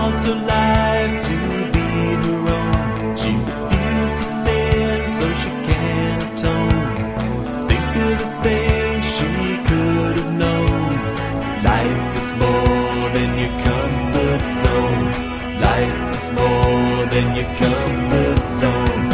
wants her life to be her own. She refused to sin so she can atone. Think of the things she could have known. Life is more than your comfort zone. Life is more than your comfort zone.